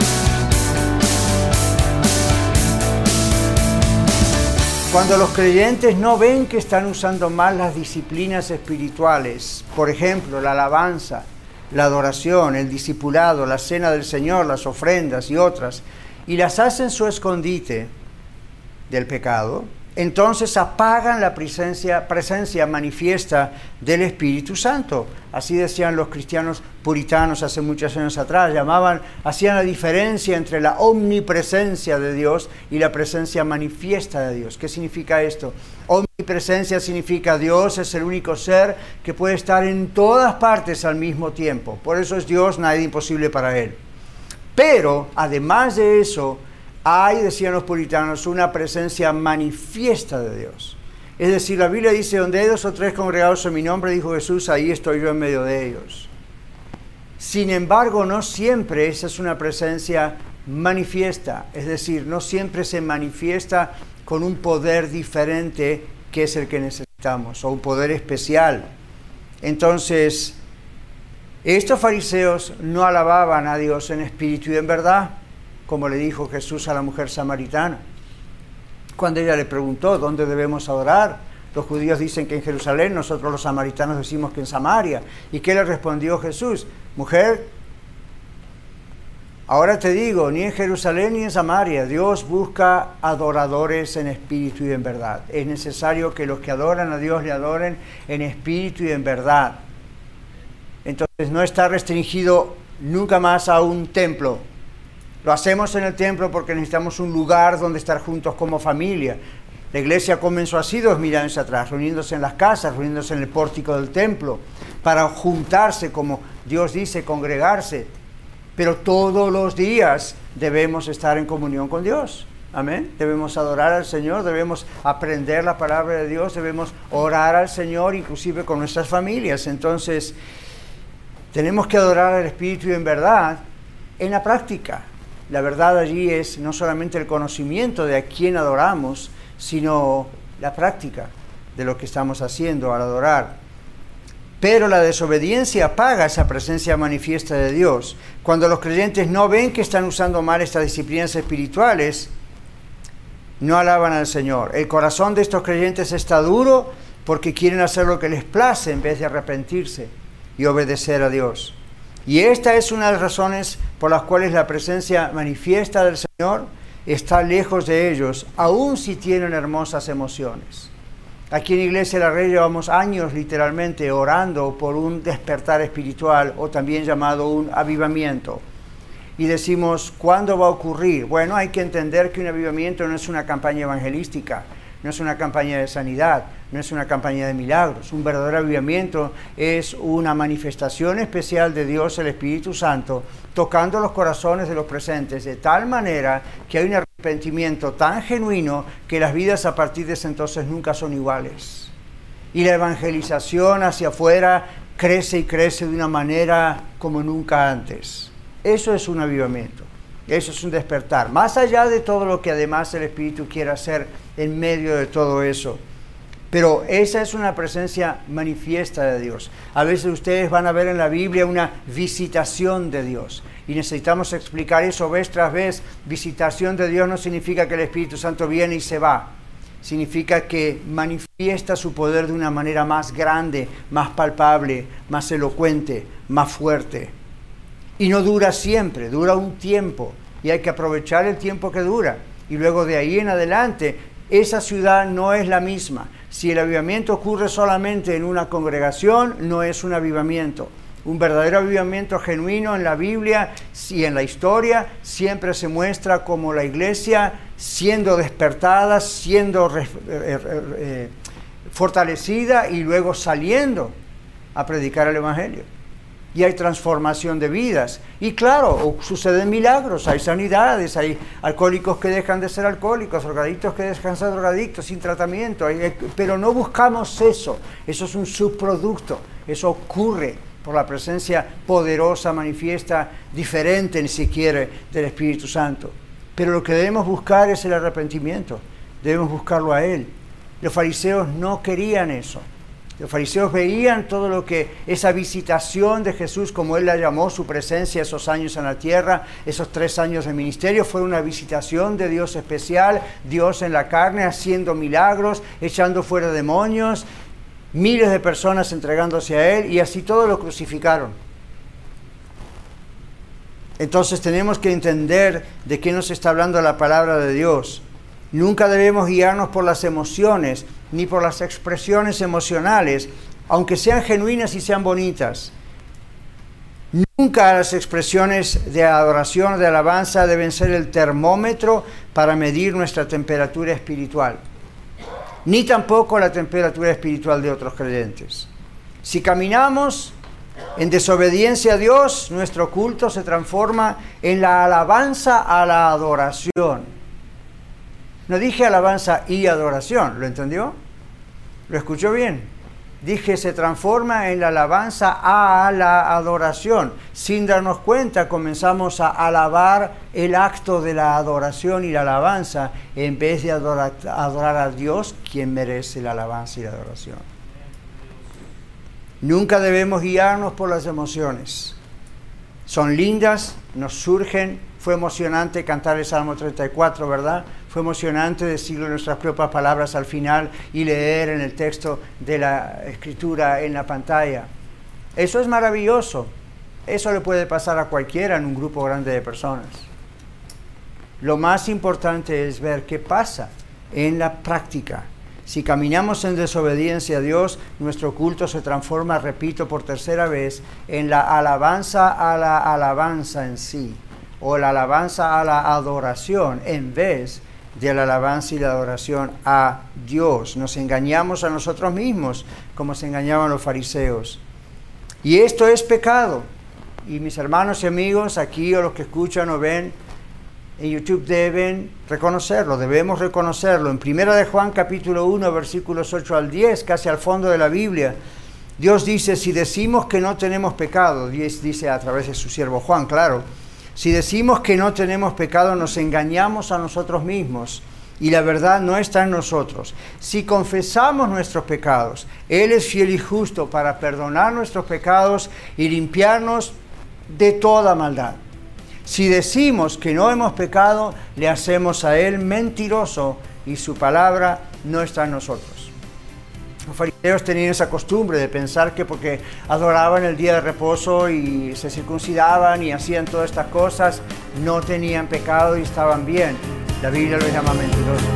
Cuando los creyentes no ven que están usando mal las disciplinas espirituales, por ejemplo, la alabanza, la adoración, el discipulado, la cena del Señor, las ofrendas y otras, y las hacen su escondite del pecado, entonces apagan la presencia, presencia manifiesta del Espíritu Santo. Así decían los cristianos puritanos hace muchos años atrás, llamaban, hacían la diferencia entre la omnipresencia de Dios y la presencia manifiesta de Dios. ¿Qué significa esto? Omnipresencia significa Dios es el único ser que puede estar en todas partes al mismo tiempo. Por eso es Dios, nada imposible para Él. Pero, además de eso, hay, decían los puritanos, una presencia manifiesta de Dios. Es decir, la Biblia dice, donde hay dos o tres congregados en mi nombre, dijo Jesús, ahí estoy yo en medio de ellos. Sin embargo, no siempre esa es una presencia manifiesta. Es decir, no siempre se manifiesta con un poder diferente que es el que necesitamos, o un poder especial. Entonces, estos fariseos no alababan a Dios en espíritu y en verdad, como le dijo Jesús a la mujer samaritana. Cuando ella le preguntó, ¿dónde debemos adorar? Los judíos dicen que en Jerusalén, nosotros los samaritanos decimos que en Samaria. ¿Y qué le respondió Jesús? Mujer, ahora te digo, ni en Jerusalén ni en Samaria, Dios busca adoradores en espíritu y en verdad. Es necesario que los que adoran a Dios le adoren en espíritu y en verdad. Entonces no está restringido nunca más a un templo. Lo hacemos en el templo porque necesitamos un lugar donde estar juntos como familia. La iglesia comenzó así dos mil años atrás, reuniéndose en las casas, reuniéndose en el pórtico del templo, para juntarse, como Dios dice, congregarse. Pero todos los días debemos estar en comunión con Dios. Amén. Debemos adorar al Señor, debemos aprender la palabra de Dios, debemos orar al Señor, inclusive con nuestras familias. Entonces, tenemos que adorar al Espíritu y en verdad, en la práctica. La verdad allí es no solamente el conocimiento de a quién adoramos, sino la práctica de lo que estamos haciendo al adorar. Pero la desobediencia apaga esa presencia manifiesta de Dios. Cuando los creyentes no ven que están usando mal estas disciplinas espirituales, no alaban al Señor. El corazón de estos creyentes está duro porque quieren hacer lo que les place en vez de arrepentirse y obedecer a Dios. Y esta es una de las razones por las cuales la presencia manifiesta del Señor está lejos de ellos, aun si tienen hermosas emociones. Aquí en Iglesia de la Red llevamos años literalmente orando por un despertar espiritual, o también llamado un avivamiento. Y decimos, ¿cuándo va a ocurrir? Bueno, hay que entender que un avivamiento no es una campaña evangelística, no es una campaña de sanidad, no es una campaña de milagros. Un verdadero avivamiento es una manifestación especial de Dios, el Espíritu Santo, tocando los corazones de los presentes de tal manera que hay un arrepentimiento tan genuino que las vidas a partir de ese entonces nunca son iguales. Y la evangelización hacia afuera crece y crece de una manera como nunca antes. Eso es un avivamiento. Eso es un despertar. Más allá de todo lo que además el Espíritu quiere hacer en medio de todo eso. Pero esa es una presencia manifiesta de Dios. A veces ustedes van a ver en la Biblia una visitación de Dios. Y necesitamos explicar eso vez tras vez. Visitación de Dios no significa que el Espíritu Santo viene y se va. Significa que manifiesta su poder de una manera más grande, más palpable, más elocuente, más fuerte. Y no dura siempre, dura un tiempo. Y hay que aprovechar el tiempo que dura. Y luego de ahí en adelante, esa ciudad no es la misma. Si el avivamiento ocurre solamente en una congregación, no es un avivamiento. Un verdadero avivamiento genuino en la Biblia y en la historia siempre se muestra como la iglesia siendo despertada, siendo eh, eh, fortalecida y luego saliendo a predicar el Evangelio. Y hay transformación de vidas. Y claro, suceden milagros, hay sanidades, hay alcohólicos que dejan de ser alcohólicos, drogadictos que dejan de ser drogadictos sin tratamiento. Hay, pero no buscamos eso. Eso es un subproducto. Eso ocurre por la presencia poderosa, manifiesta, diferente ni siquiera del Espíritu Santo. Pero lo que debemos buscar es el arrepentimiento. Debemos buscarlo a Él. Los fariseos no querían eso. Los fariseos veían todo lo que esa visitación de Jesús, como Él la llamó, su presencia esos años en la tierra, esos tres años de ministerio, fue una visitación de Dios especial, Dios en la carne, haciendo milagros, echando fuera demonios, miles de personas entregándose a Él, y así todos lo crucificaron. Entonces tenemos que entender de qué nos está hablando la palabra de Dios. Nunca debemos guiarnos por las emociones, ni por las expresiones emocionales, aunque sean genuinas y sean bonitas. Nunca las expresiones de adoración o de alabanza deben ser el termómetro para medir nuestra temperatura espiritual, ni tampoco la temperatura espiritual de otros creyentes. Si caminamos en desobediencia a Dios, nuestro culto se transforma en la alabanza a la adoración. No dije alabanza y adoración, ¿lo entendió? ¿Lo escuchó bien? Dije, se transforma en la alabanza a la adoración. Sin darnos cuenta, comenzamos a alabar el acto de la adoración y la alabanza, en vez de adorar, adorar a Dios, quien merece la alabanza y la adoración. Nunca debemos guiarnos por las emociones. Son lindas, nos surgen. Fue emocionante cantar el Salmo treinta y cuatro, ¿verdad? Fue emocionante decirlo en nuestras propias palabras al final y leer en el texto de la escritura en la pantalla. Eso es maravilloso. Eso le puede pasar a cualquiera en un grupo grande de personas. Lo más importante es ver qué pasa en la práctica. Si caminamos en desobediencia a Dios, nuestro culto se transforma, repito por tercera vez, en la alabanza a la alabanza en sí, o la alabanza a la adoración, en vez de la alabanza y la adoración a Dios. Nos engañamos a nosotros mismos, como se engañaban los fariseos. Y esto es pecado. Y mis hermanos y amigos aquí, o los que escuchan o ven en YouTube, deben reconocerlo, debemos reconocerlo. En Primera de Juan, capítulo uno, versículos ocho al diez, casi al fondo de la Biblia, Dios dice, si decimos que no tenemos pecado, Dios dice a través de su siervo Juan, claro, si decimos que no tenemos pecado, nos engañamos a nosotros mismos y la verdad no está en nosotros. Si confesamos nuestros pecados, Él es fiel y justo para perdonar nuestros pecados y limpiarnos de toda maldad. Si decimos que no hemos pecado, le hacemos a Él mentiroso y su palabra no está en nosotros. Los fariseos tenían esa costumbre de pensar que porque adoraban el día de reposo y se circuncidaban y hacían todas estas cosas, no tenían pecado y estaban bien. La Biblia los llama mentirosos.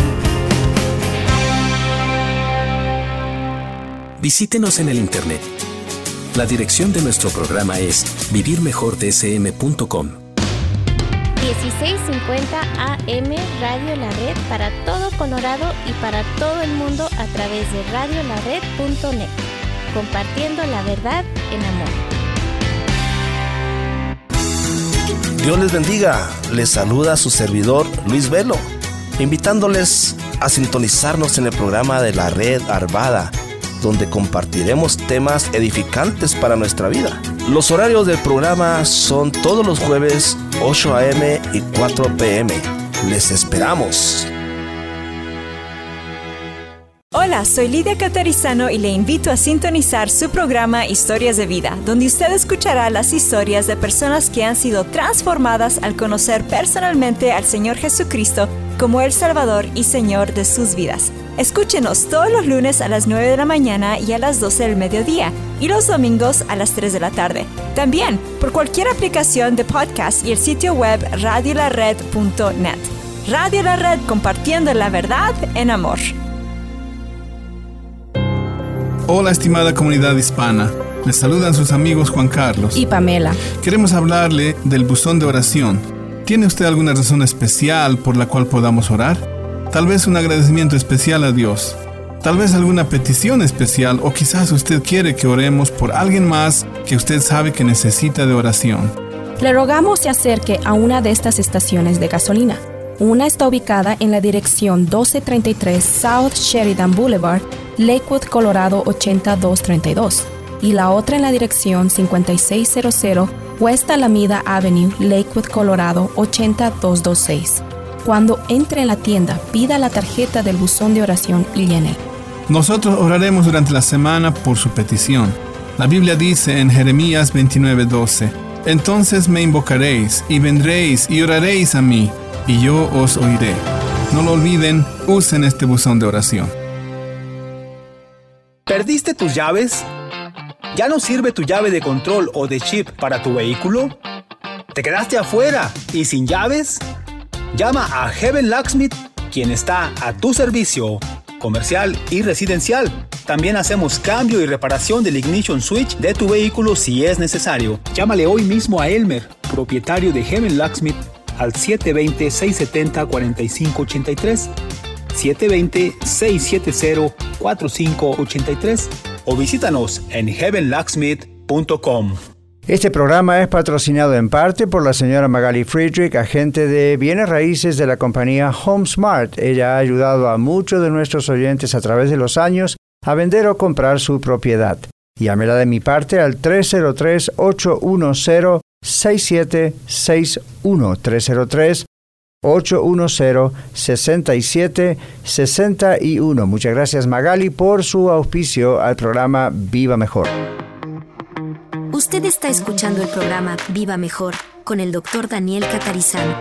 Visítenos en el internet. La dirección de nuestro programa es vivir mejor d s m punto com. dieciséis cincuenta A M Radio La Red para todo Colorado y para todo el mundo a través de radio la red punto net, compartiendo la verdad en amor. Dios les bendiga, les saluda su servidor Luis Velo, invitándoles a sintonizarnos en el programa de la Red Arvada, donde compartiremos temas edificantes para nuestra vida. Los horarios del programa son todos los jueves, ocho a m y cuatro p m Les esperamos. Hola, soy Lidia Catarizano y le invito a sintonizar su programa Historias de Vida, donde usted escuchará las historias de personas que han sido transformadas al conocer personalmente al Señor Jesucristo como el Salvador y Señor de sus vidas. Escúchenos todos los lunes a las nueve de la mañana y a las doce del mediodía, y los domingos a las tres de la tarde. También por cualquier aplicación de podcast y el sitio web radio la red punto net. Radio La Red, compartiendo la verdad en amor. Hola, estimada comunidad hispana. Les saludan sus amigos Juan Carlos y Pamela. Queremos hablarle del buzón de oración. ¿Tiene usted alguna razón especial por la cual podamos orar? Tal vez un agradecimiento especial a Dios. Tal vez alguna petición especial, o quizás usted quiere que oremos por alguien más que usted sabe que necesita de oración. Le rogamos se acerque a una de estas estaciones de gasolina. Una está ubicada en la dirección doce treinta y tres South Sheridan Boulevard, Lakewood, Colorado ochenta y dos treinta y dos, y la otra en la dirección cincuenta y seis cero cero West Alameda Avenue, Lakewood, Colorado ochenta y dos veintiséis. Cuando entre en la tienda, pida la tarjeta del buzón de oración y llene. Nosotros oraremos durante la semana por su petición. La Biblia dice en Jeremías veintinueve doce, entonces me invocaréis y vendréis y oraréis a mí, y yo os oiré. No lo olviden, usen este buzón de oración. ¿Perdiste tus llaves? ¿Ya no sirve tu llave de control o de chip para tu vehículo? ¿Te quedaste afuera y sin llaves? Llama a Heaven Locksmith, quien está a tu servicio, comercial y residencial. También hacemos cambio y reparación del ignition switch de tu vehículo si es necesario. Llámale hoy mismo a Elmer, propietario de Heaven Locksmith, al siete dos cero, seis siete cero, cuatro cinco ocho tres, siete dos cero, seis siete cero, cuatro cinco ocho tres, o visítanos en heaven locksmith punto com. Este programa es patrocinado en parte por la señora Magali Friedrich, agente de bienes raíces de la compañía HomeSmart. Ella ha ayudado a muchos de nuestros oyentes a través de los años a vender o comprar su propiedad. Llámela de mi parte al tres cero tres, ocho uno cero, seis siete seis uno, tres cero tres, ocho uno cero, seis siete seis uno. Muchas gracias, Magali, por su auspicio al programa Viva Mejor. Usted está escuchando el programa Viva Mejor con el doctor Daniel Catarizano.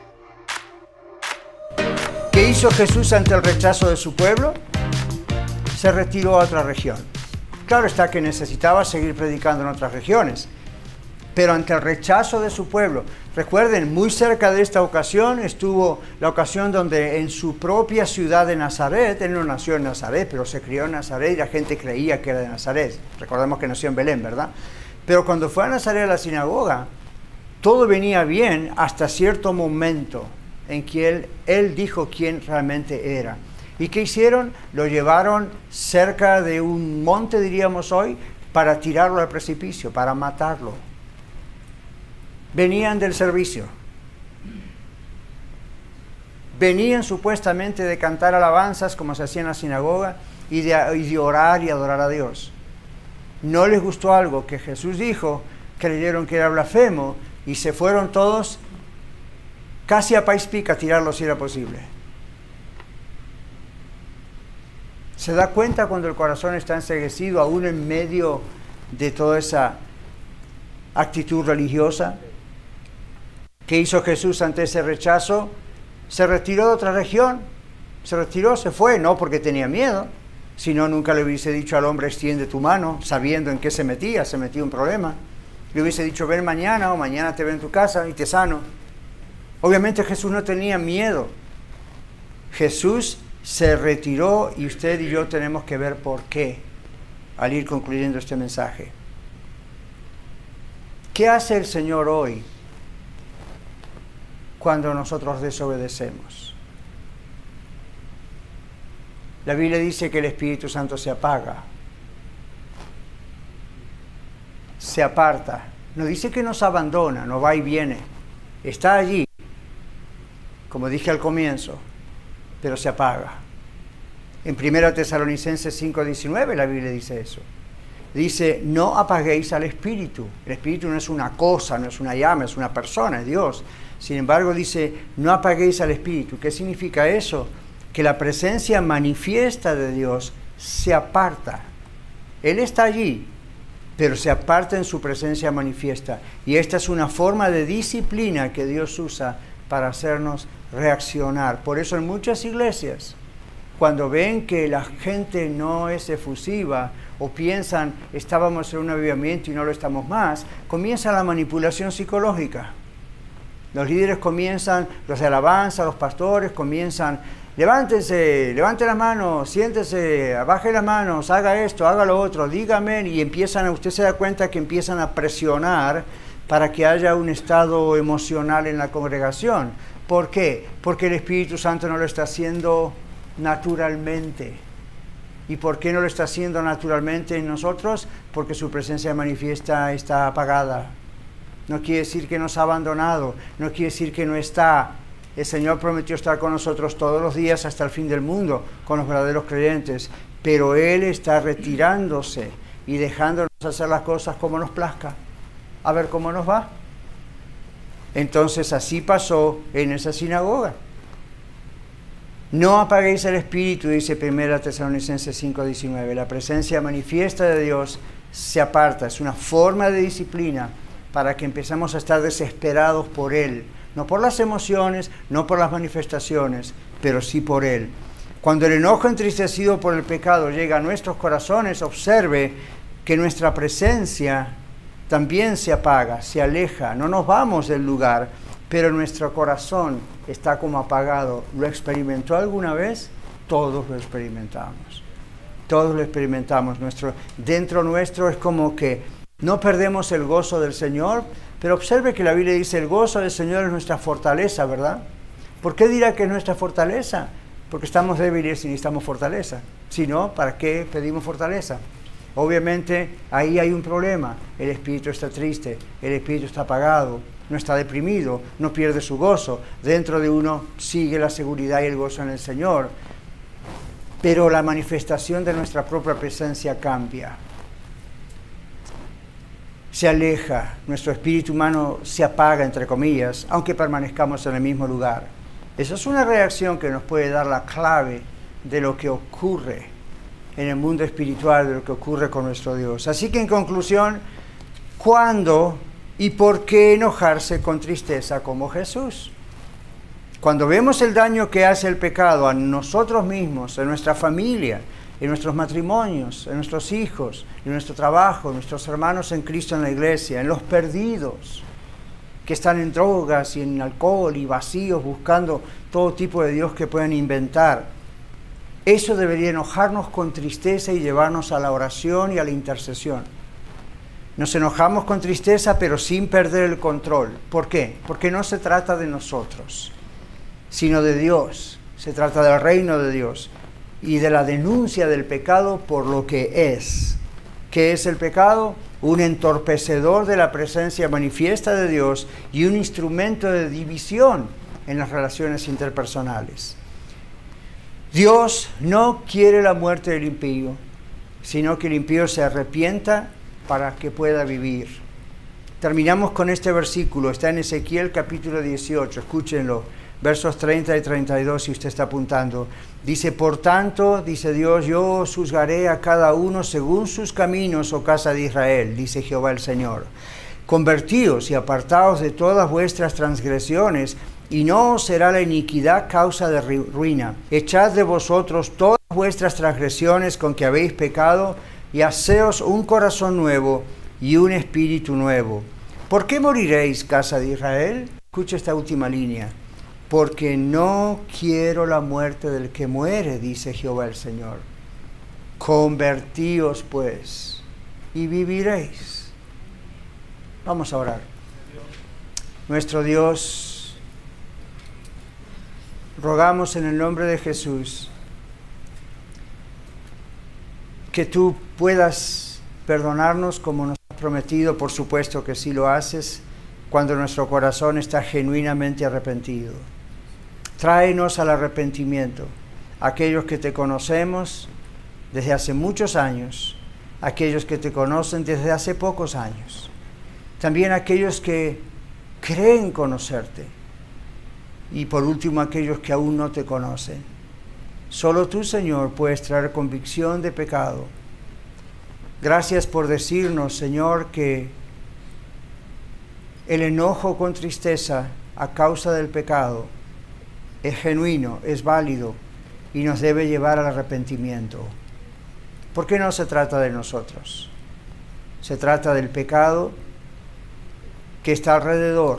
¿Qué hizo Jesús ante el rechazo de su pueblo? Se retiró a otra región. Claro está que necesitaba seguir predicando en otras regiones, pero ante el rechazo de su pueblo. Recuerden, muy cerca de esta ocasión estuvo la ocasión donde en su propia ciudad de Nazaret, él no nació en Nazaret, pero se crió en Nazaret y la gente creía que era de Nazaret. Recordemos que nació en Belén, ¿verdad? Pero cuando fue a Nazaret a la sinagoga, todo venía bien hasta cierto momento en que él, él dijo quién realmente era. ¿Y qué hicieron? Lo llevaron cerca de un monte, diríamos hoy, para tirarlo al precipicio, para matarlo. Venían del servicio. Venían supuestamente de cantar alabanzas, como se hacía en la sinagoga, y de, y de orar y adorar a Dios. No les gustó algo que Jesús dijo, creyeron que era blasfemo, y se fueron todos casi a país pica a tirarlo si era posible. ¿Se da cuenta cuando el corazón está enceguecido, aún en medio de toda esa actitud religiosa? ¿Qué hizo Jesús ante ese rechazo? Se retiró de otra región, se retiró, se fue, no porque tenía miedo, sino nunca le hubiese dicho al hombre extiende tu mano, sabiendo en qué se metía, se metía un problema. Le hubiese dicho ven mañana o mañana te veo en tu casa y te sano. Obviamente Jesús no tenía miedo. Jesús se retiró y usted y yo tenemos que ver por qué al ir concluyendo este mensaje. ¿Qué hace el Señor hoy cuando nosotros desobedecemos? La Biblia dice que el Espíritu Santo se apaga, se aparta. No dice que nos abandona, no va y viene. Está allí, como dije al comienzo, pero se apaga. En primera Tesalonicenses cinco diecinueve la Biblia dice eso. Dice, no apaguéis al Espíritu. El Espíritu no es una cosa, no es una llama, es una persona, es Dios. Sin embargo, dice, no apaguéis al Espíritu. ¿Qué significa eso? Que la presencia manifiesta de Dios se aparta. Él está allí, pero se aparta en su presencia manifiesta. Y esta es una forma de disciplina que Dios usa para hacernos reaccionar. Por eso en muchas iglesias, cuando ven que la gente no es efusiva o piensan estábamos en un avivamiento y no lo estamos más, comienza la manipulación psicológica. Los líderes comienzan, los de alabanza, los pastores comienzan, levántense, levante las manos, siéntese, baje las manos, haga esto, haga lo otro, dígame, y empiezan, usted se da cuenta que empiezan a presionar para que haya un estado emocional en la congregación. ¿Por qué? Porque el Espíritu Santo no lo está haciendo naturalmente. ¿Y por qué no lo está haciendo naturalmente en nosotros? Porque su presencia manifiesta está apagada. No quiere decir que nos ha abandonado, no quiere decir que no está. El Señor prometió estar con nosotros todos los días hasta el fin del mundo, con los verdaderos creyentes, pero Él está retirándose y dejándonos hacer las cosas como nos plazca, a ver cómo nos va. Entonces así pasó en esa sinagoga. No apaguéis el Espíritu, dice primera Tesalonicenses cinco diecinueve. La presencia manifiesta de Dios se aparta, es una forma de disciplina para que empecemos a estar desesperados por Él. No por las emociones, no por las manifestaciones, pero sí por Él. Cuando el enojo entristecido por el pecado llega a nuestros corazones, observe que nuestra presencia también se apaga, se aleja, no nos vamos del lugar, pero nuestro corazón está como apagado. ¿Lo experimentó alguna vez? Todos lo experimentamos. Todos lo experimentamos. Nuestro, dentro nuestro es como que no perdemos el gozo del Señor, pero observe que la Biblia dice, el gozo del Señor es nuestra fortaleza, ¿verdad? ¿Por qué dirá que es nuestra fortaleza? Porque estamos débiles y necesitamos fortaleza. Si no, ¿para qué pedimos fortaleza? Obviamente, ahí hay un problema. El espíritu está triste, el espíritu está apagado, no está deprimido, no pierde su gozo. Dentro de uno sigue la seguridad y el gozo en el Señor. Pero la manifestación de nuestra propia presencia cambia. Se aleja, nuestro espíritu humano se apaga, entre comillas, aunque permanezcamos en el mismo lugar. Esa es una reacción que nos puede dar la clave de lo que ocurre en el mundo espiritual, de lo que ocurre con nuestro Dios. Así que en conclusión, ¿cuándo y por qué enojarse con tristeza como Jesús? Cuando vemos el daño que hace el pecado a nosotros mismos, en nuestra familia, en nuestros matrimonios, en nuestros hijos, en nuestro trabajo, en nuestros hermanos en Cristo en la iglesia, en los perdidos que están en drogas y en alcohol y vacíos buscando todo tipo de Dios que puedan inventar, eso debería enojarnos con tristeza y llevarnos a la oración y a la intercesión. Nos enojamos con tristeza, pero sin perder el control. ¿Por qué? Porque no se trata de nosotros, sino de Dios. Se trata del reino de Dios y de la denuncia del pecado por lo que es. ¿Qué es el pecado? Un entorpecedor de la presencia manifiesta de Dios y un instrumento de división en las relaciones interpersonales. Dios no quiere la muerte del impío, sino que el impío se arrepienta para que pueda vivir. Terminamos con este versículo, está en Ezequiel capítulo dieciocho, escúchenlo, versos treinta y treinta y dos si usted está apuntando. Dice, por tanto, dice Dios, yo juzgaré a cada uno según sus caminos, oh casa de Israel, dice Jehová el Señor. Convertíos y apartaos de todas vuestras transgresiones, y no os será la iniquidad causa de ruina. Echad de vosotros todas vuestras transgresiones con que habéis pecado, y haceos un corazón nuevo y un espíritu nuevo. ¿Por qué moriréis, casa de Israel? Escucha esta última línea. Porque no quiero la muerte del que muere, dice Jehová el Señor. Convertíos pues, y viviréis. Vamos a orar. Nuestro Dios, rogamos en el nombre de Jesús que tú puedas perdonarnos como nos has prometido, por supuesto que sí lo haces, cuando nuestro corazón está genuinamente arrepentido. Tráenos al arrepentimiento, aquellos que te conocemos desde hace muchos años, aquellos que te conocen desde hace pocos años, también aquellos que creen conocerte y por último aquellos que aún no te conocen. Solo tú, Señor, puedes traer convicción de pecado. Gracias por decirnos, Señor, que el enojo con tristeza a causa del pecado es genuino, es válido y nos debe llevar al arrepentimiento. ¿Por qué no se trata de nosotros? Se trata del pecado que está alrededor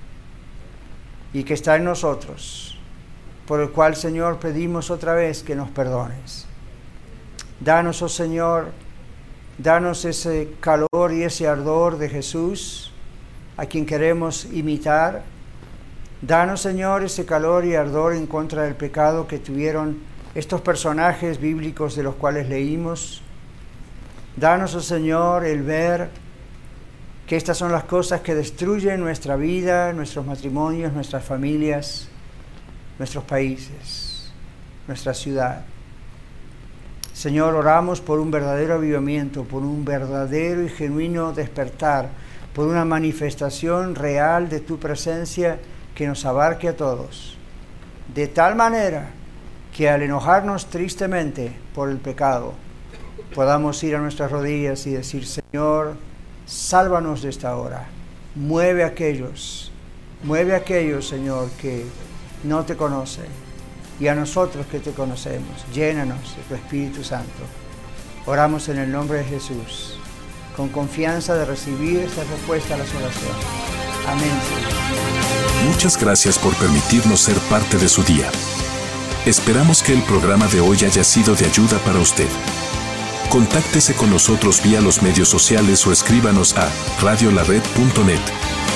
y que está en nosotros, por el cual, Señor, pedimos otra vez que nos perdones. Danos, oh Señor, danos ese calor y ese ardor de Jesús, a quien queremos imitar. Danos, Señor, ese calor y ardor en contra del pecado que tuvieron estos personajes bíblicos de los cuales leímos. Danos, oh Señor, el ver que estas son las cosas que destruyen nuestra vida, nuestros matrimonios, nuestras familias, nuestros países, nuestra ciudad. Señor, oramos por un verdadero avivamiento, por un verdadero y genuino despertar, por una manifestación real de tu presencia que nos abarque a todos, de tal manera que al enojarnos tristemente por el pecado, podamos ir a nuestras rodillas y decir, Señor, sálvanos de esta hora, mueve a aquellos, mueve a aquellos, Señor, que no te conocen, y a nosotros que te conocemos, llénanos de tu Espíritu Santo. Oramos en el nombre de Jesús. con confianza de recibir esta respuesta a las oraciones. Amén. Muchas gracias por permitirnos ser parte de su día. Esperamos que el programa de hoy haya sido de ayuda para usted. Contáctese con nosotros vía los medios sociales o escríbanos a radio la red punto net.